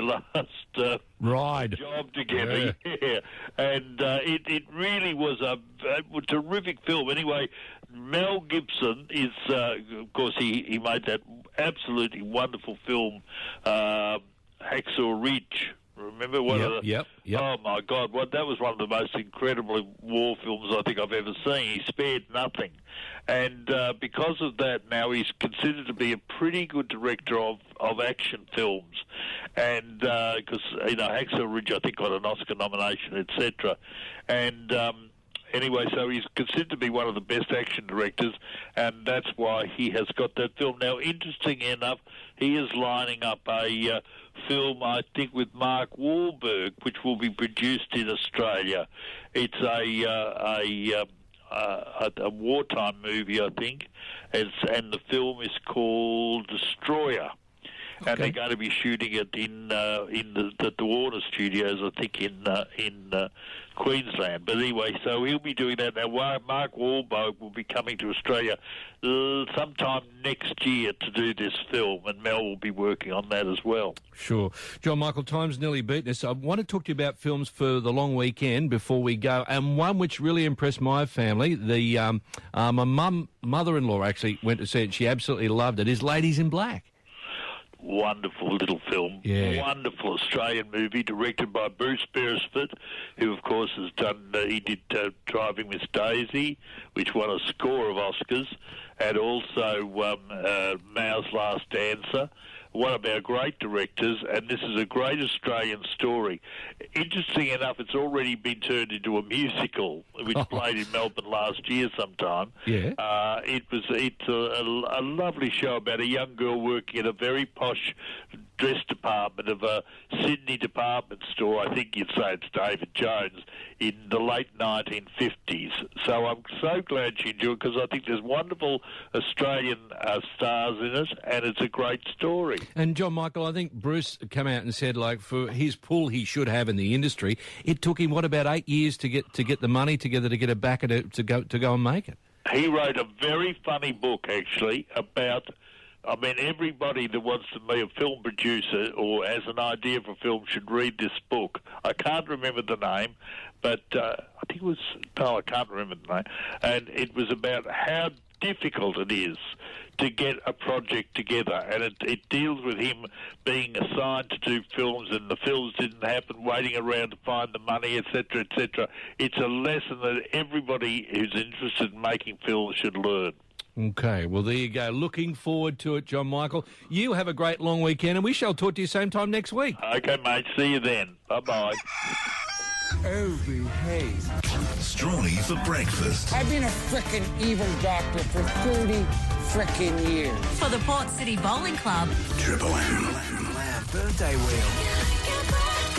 Speaker 1: ride
Speaker 21: job together. Yeah. And it really was a terrific film. Anyway, Mel Gibson is, of course, he made that absolutely wonderful film, Hacksaw Ridge. Remember one of the?
Speaker 1: Yep.
Speaker 21: Oh my God! That was one of the most incredible war films I think I've ever seen. He spared nothing, and because of that, now he's considered to be a pretty good director of action films. And because Hacksaw Ridge, I think, got an Oscar nomination, etc. And anyway, so he's considered to be one of the best action directors, and that's why he has got that film. Now, interesting enough, he is lining up a film, I think, with Mark Wahlberg, which will be produced in Australia. It's a wartime movie, I think, and the film is called Destroyer. Okay. And they're going to be shooting it in the Warner Studios, I think, in Queensland. But anyway, so he'll be doing that. Now, Mark Wahlberg will be coming to Australia sometime next year to do this film, and Mel will be working on that as well.
Speaker 1: Sure. John Michael, time's nearly beaten us. I want to talk to you about films for the long weekend before we go, and one which really impressed my family. My mother-in-law actually went to see it. She absolutely loved it. Is Ladies in Black.
Speaker 21: Wonderful little film.
Speaker 1: Yeah.
Speaker 21: Wonderful Australian movie directed by Bruce Beresford, who, of course, has done, he did Driving Miss Daisy, which won a score of Oscars, and also Mao's Last Dancer. One of our great directors, and this is a great Australian story. Interesting enough, it's already been turned into a musical, which played in Melbourne last year sometime.
Speaker 1: Yeah.
Speaker 21: It's a lovely show about a young girl working at a very posh dress department of a Sydney department store. I think you'd say it's David Jones, in the late 1950s. So I'm so glad she enjoyed it, because I think there's wonderful Australian stars in it, and it's a great story.
Speaker 1: And John Michael, I think Bruce came out and said, like, for his pull he should have in the industry, it took him about 8 years to get the money together to get it back and to go and make it.
Speaker 21: He wrote a very funny book, actually, about, I mean, everybody that wants to be a film producer or has an idea for film should read this book. I can't remember the name, but I think it was, I can't remember the name. And it was about how difficult it is to get a project together, and it deals with him being assigned to do films, and the films didn't happen, waiting around to find the money, etc., etc. It's a lesson that everybody who's interested in making films should learn.
Speaker 1: Okay, well, there you go. Looking forward to it, John Michael. You have a great long weekend, and we shall talk to you same time next week.
Speaker 21: Okay, mate. See you then. Bye-bye.
Speaker 3: Oh, behave.
Speaker 11: Strawny for breakfast.
Speaker 3: I've been a frickin' evil doctor for 30 frickin' years.
Speaker 2: For the Port City Bowling Club.
Speaker 11: Triple M.
Speaker 20: birthday wheel.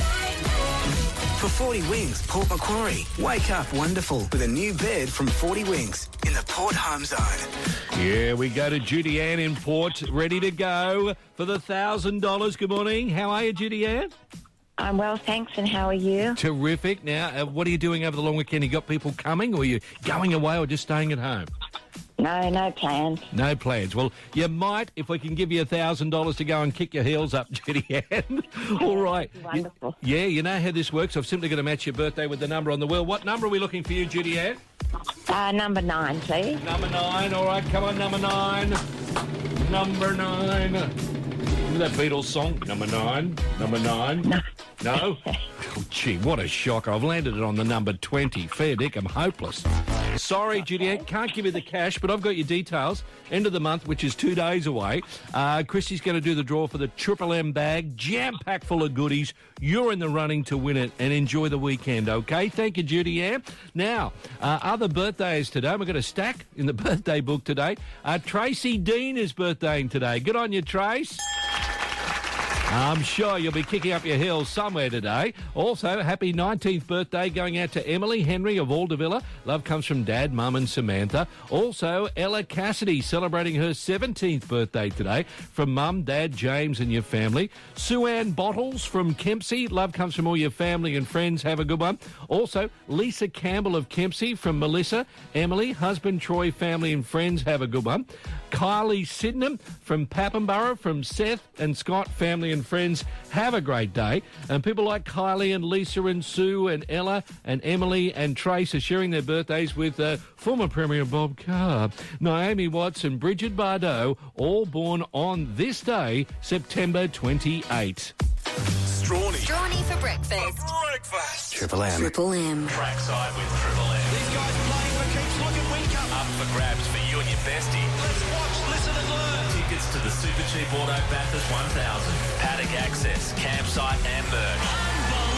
Speaker 20: For 40 Wings, Port Macquarie. Wake up wonderful with a new bed from 40 Wings in the Port Home Zone.
Speaker 1: Yeah, we go to Judy Ann in Port, ready to go for the $1,000. Good morning. How are you, Judy Ann?
Speaker 4: I'm well, thanks, and how are you?
Speaker 1: Terrific. Now, what are you doing over the long weekend? You got people coming, or are you going away, or just staying at home?
Speaker 4: No plans.
Speaker 1: No plans. Well, you might, if we can give you $1,000 to go and kick your heels up, Judy Ann. All right.
Speaker 4: Wonderful.
Speaker 1: You know how this works. I've simply got to match your birthday with the number on the wheel. What number are we looking for you, Judy Ann?
Speaker 4: Number 9, please.
Speaker 1: Number 9. All right, come on, number 9. Number 9. Remember that Beatles song? Number 9. Number 9. No? Oh, gee, what a shocker. I've landed it on the number 20. Fair dick, I'm hopeless. Sorry, Juliet, can't give you the cash, but I've got your details. End of the month, which is 2 days away. Christy's going to do the draw for the Triple M bag, jam-packed full of goodies. You're in the running to win it, and enjoy the weekend, okay? Thank you, Judy Ann. Now, other birthdays today. We've got a stack in the birthday book today. Tracy Dean is birthdaying today. Good on you, Trace. I'm sure you'll be kicking up your heels somewhere today. Also, happy 19th birthday going out to Emily Henry of Aldevilla. Love comes from Dad, Mum and Samantha. Also, Ella Cassidy celebrating her 17th birthday today from Mum, Dad, James and your family. Sue Ann Bottles from Kempsey. Love comes from all your family and friends. Have a good one. Also, Lisa Campbell of Kempsey from Melissa, Emily, husband, Troy, family and friends. Have a good one. Kylie Sydenham from Papenborough, from Seth and Scott, family and friends. Have a great day. And people like Kylie and Lisa and Sue and Ella and Emily and Trace are sharing their birthdays with former Premier Bob Carr, Naomi Watts and Bridget Bardot, all born on this day, September 28.
Speaker 2: Strawny for breakfast.
Speaker 20: Triple M.
Speaker 2: Triple M.
Speaker 5: Trackside with Triple M. These guys playing for keeps. Look at Wink up for grabs for you and your bestie. Let's watch, listen and learn. Tickets to the Super Cheap Auto Bathurst 1000. Paddock access, campsite and merch.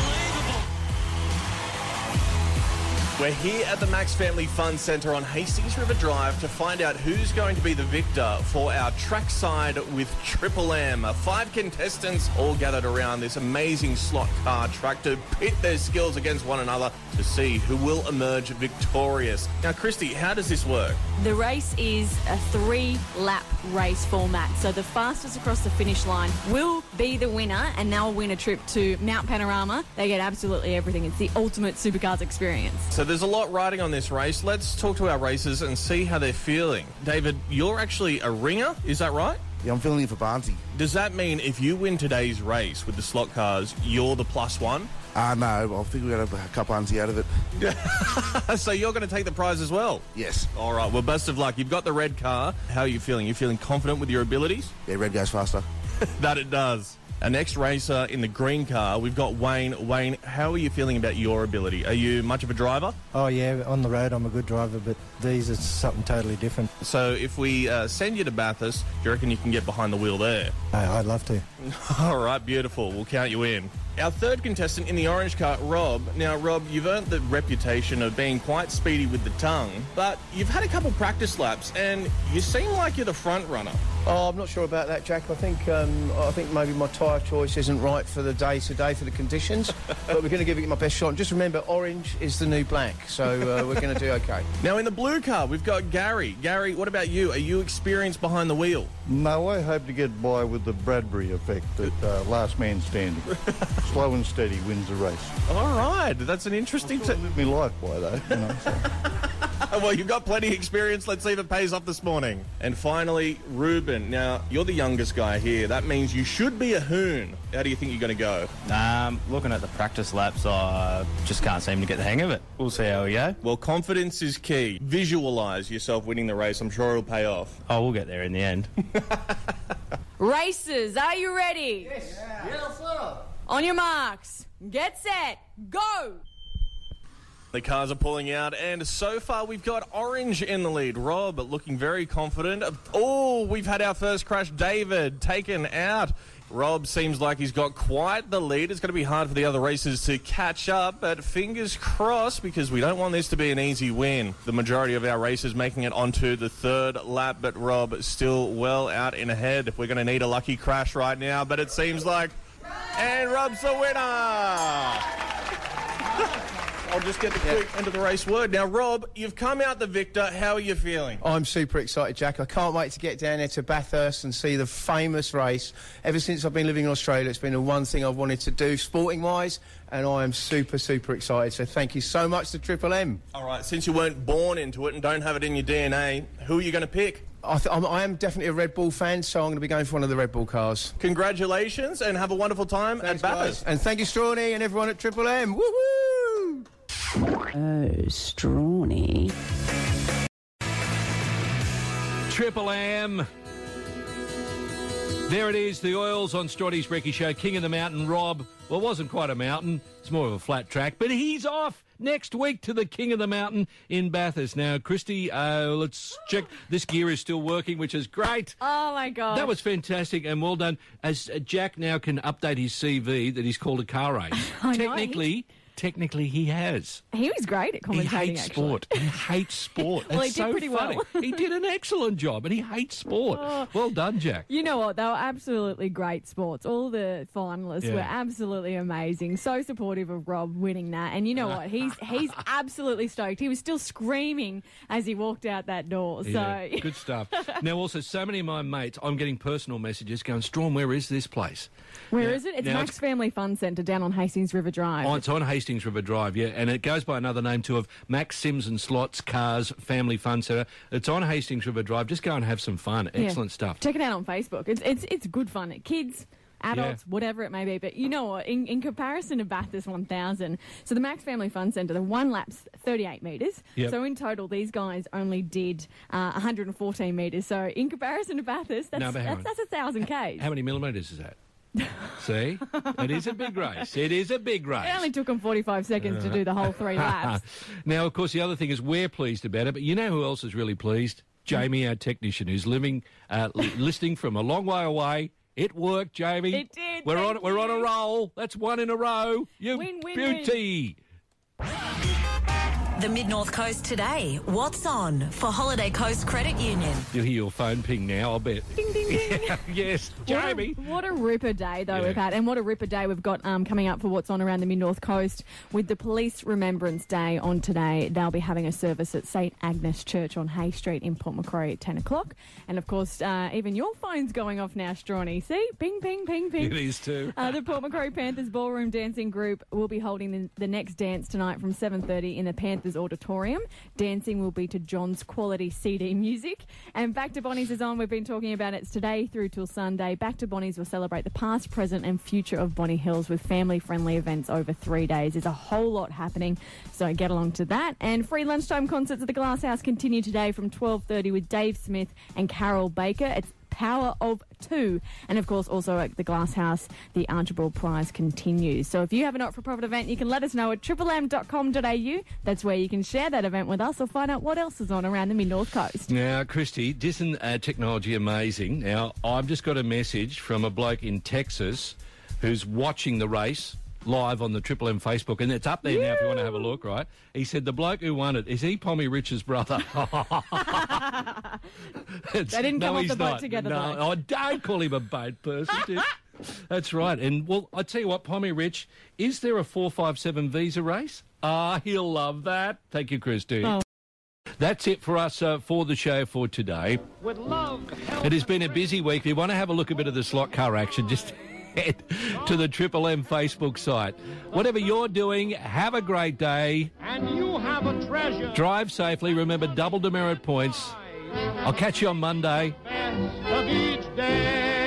Speaker 22: We're here at the Max Family Fun Centre on Hastings River Drive to find out who's going to be the victor for our trackside with Triple M. 5 contestants all gathered around this amazing slot car track to pit their skills against one another to see who will emerge victorious. Now, Christy, how does this work?
Speaker 23: The race is a 3-lap race format, so the fastest across the finish line will be the winner, and they'll win a trip to Mount Panorama. They get absolutely everything. It's the ultimate supercars experience.
Speaker 22: So there's a lot riding on this race. Let's talk to our racers and see how they're feeling. David, you're actually a ringer, is that right?
Speaker 24: Yeah, I'm filling in for Barnsey.
Speaker 22: Does that mean if you win today's race with the slot cars, you're the +1?
Speaker 24: No, I think we're going to have a couple Barnsey out of it.
Speaker 22: So you're going to take the prize as well?
Speaker 24: Yes.
Speaker 22: All right, well, best of luck. You've got the red car. How are you feeling? You feeling confident with your abilities?
Speaker 24: Yeah, red goes faster.
Speaker 22: That it does. Our next racer in the green car, we've got Wayne. Wayne, how are you feeling about your ability? Are you much of a driver?
Speaker 25: Oh, yeah, on the road I'm a good driver, but these are something totally different.
Speaker 22: So if we send you to Bathurst, do you reckon you can get behind the wheel there?
Speaker 25: I'd love to.
Speaker 22: All right, beautiful. We'll count you in. Our third contestant in the orange car, Rob. Now, Rob, you've earned the reputation of being quite speedy with the tongue, but you've had a couple practice laps, and you seem like you're the front runner.
Speaker 26: Oh, I'm not sure about that, Jack. I think maybe my tyre choice isn't right for the day today for the conditions, but we're going to give it my best shot. And just remember, orange is the new black, so we're going to do okay.
Speaker 22: Now, in the blue car, we've got Gary. Gary, what about you? Are you experienced behind the wheel?
Speaker 27: No, I hope to get by with the Bradbury effect at last man standing. Slow and steady wins the race.
Speaker 22: All right, that's an interesting...
Speaker 27: I live my life by that, you know. So.
Speaker 22: Well, you've got plenty of experience. Let's see if it pays off this morning. And finally, Ruben. Now, you're the youngest guy here. That means you should be a hoon. How do you think you're going to go?
Speaker 28: Looking at the practice laps, I just can't seem to get the hang of it. We'll see how we go.
Speaker 22: Well, confidence is key. Visualise yourself winning the race. I'm sure it'll pay off.
Speaker 28: Oh, we'll get there in the end.
Speaker 23: Racers, are you ready?
Speaker 26: Yes. Yes, sir.
Speaker 23: On your marks, get set, go!
Speaker 22: The cars are pulling out, and so far we've got Orange in the lead. Rob looking very confident. Oh, we've had our first crash. David taken out. Rob seems like he's got quite the lead. It's going to be hard for the other racers to catch up, but fingers crossed, because we don't want this to be an easy win. The majority of our racers making it onto the third lap, but Rob still well out in ahead. We're going to need a lucky crash right now, but it seems like... And Rob's the winner! I'll just get the quick end of the race word. Now, Rob, you've come out the victor. How are you feeling?
Speaker 26: I'm super excited, Jack. I can't wait to get down there to Bathurst and see the famous race. Ever since I've been living in Australia, it's been the one thing I've wanted to do sporting-wise, and I am super, super excited. So thank you so much to Triple M.
Speaker 22: All right, since you weren't born into it and don't have it in your DNA, who are you going to pick?
Speaker 26: I am definitely a Red Bull fan, so I'm going to be going for one of the Red Bull cars.
Speaker 22: Congratulations, and have a wonderful time at Bathurst.
Speaker 26: And thank you, Strawny, and everyone at Triple M. Woohoo!
Speaker 6: Oh, Strawny.
Speaker 1: Triple M. There it is, the oils on Strawny's Brekkie Show. King of the Mountain, Rob. Well, it wasn't quite a mountain. It's more of a flat track. But he's off next week to the King of the Mountain in Bathurst. Now, Christy, let's check. This gear is still working, which is great.
Speaker 23: Oh, my God.
Speaker 1: That was fantastic and well done. As Jack now can update his CV that he's called a car race. Technically, he has.
Speaker 23: He was great at commentating,
Speaker 1: He hates sport. He hates sport.
Speaker 23: Well,
Speaker 1: it's
Speaker 23: he did
Speaker 1: so
Speaker 23: pretty
Speaker 1: funny.
Speaker 23: well.
Speaker 1: He did an excellent job, and he hates sport.
Speaker 23: Oh.
Speaker 1: Well done, Jack.
Speaker 23: You know what? They were absolutely great sports. All the finalists
Speaker 1: Yeah.
Speaker 23: were absolutely amazing. So supportive of Rob winning that. And you know what? He's absolutely stoked. He was still screaming as he walked out that door.
Speaker 1: Yeah,
Speaker 23: So
Speaker 1: good stuff. Now, also, so many of my mates, I'm getting personal messages going, Storm, where is this place?
Speaker 23: Where is it? It's
Speaker 1: now
Speaker 23: Max Family Fun Centre down on Hastings River Drive.
Speaker 1: Oh, it's on Hastings River Drive, yeah, and it goes by another name too of Max Sims and Slots Cars Family Fun Centre. It's on Hastings River Drive. Just go and have some fun.
Speaker 23: Yeah.
Speaker 1: Excellent stuff.
Speaker 23: Check it out on Facebook. It's good fun. Kids, adults, whatever it may be. But you know what? In comparison to Bathurst 1000, so the Max Family Fun Centre, the one lap's 38 metres.
Speaker 1: Yep.
Speaker 23: So in total, these guys only did 114 metres. So in comparison to Bathurst, that's 1,000 Ks.
Speaker 1: How many millimetres is that? See? It is a big race. It is a big race.
Speaker 23: It only took them 45 seconds to do the whole 3 laps.
Speaker 1: Now, of course, the other thing is we're pleased about it, but you know who else is really pleased? Jamie, our technician, who's listening from a long way away. It worked, Jamie.
Speaker 23: It did.
Speaker 1: We're on a roll. That's one in a row. You
Speaker 2: Win.
Speaker 1: beauty.
Speaker 2: The Mid-North Coast today. What's on for Holiday Coast Credit Union?
Speaker 1: You'll hear your phone ping now, I'll bet.
Speaker 23: Ding, ding, ding.
Speaker 1: Yes, Jamie.
Speaker 23: What a ripper day, though, we've had. And what a ripper day we've got coming up for what's on around the Mid-North Coast. With the Police Remembrance Day on today, they'll be having a service at St Agnes Church on Hay Street in Port Macquarie at 10 o'clock. And, of course, even your phone's going off now, Strawny. See? Ping, ping, ping, ping.
Speaker 1: It is too.
Speaker 23: The Port Macquarie Panthers Ballroom Dancing Group will be holding the next dance tonight from 7:30 in the Panthers Auditorium. Dancing will be to John's quality CD music. And Back to Bonnie's is on. We've been talking about it today through till Sunday. Back to Bonnie's will celebrate the past, present and future of Bonnie Hills with family-friendly events over 3 days. There's a whole lot happening, so get along to that. And free lunchtime concerts at the Glass House continue today from 12:30 with Dave Smith and Carol Baker. It's Power of Two. And, of course, also at the Glass House, the Archibald Prize continues. So if you have a not-for-profit event, you can let us know at triplem.com.au. That's where you can share that event with us or find out what else is on around the Mid-North Coast.
Speaker 1: Now, Christy, isn't technology amazing? Now, I've just got a message from a bloke in Texas who's watching the race live on the Triple M Facebook, and it's up there now if you want to have a look, right? He said the bloke who won it, is he Pommy Rich's brother?
Speaker 23: They didn't come off the boat together,
Speaker 1: no,
Speaker 23: though.
Speaker 1: I don't call him a boat person, dude. That's right. And, well, I tell you what, Pommy Rich, is there a 457 visa race? He'll love that. Thank you, Christy.
Speaker 23: Oh.
Speaker 1: That's it for us for the show for today.
Speaker 7: With love,
Speaker 1: It has been a busy week. If you want to have a look a bit of the slot car action, just head to the Triple M Facebook site. Whatever you're doing, have a great day.
Speaker 7: and you have a treasure.
Speaker 1: Drive safely. Remember, double demerit points. I'll catch you on Monday.
Speaker 7: Of each day.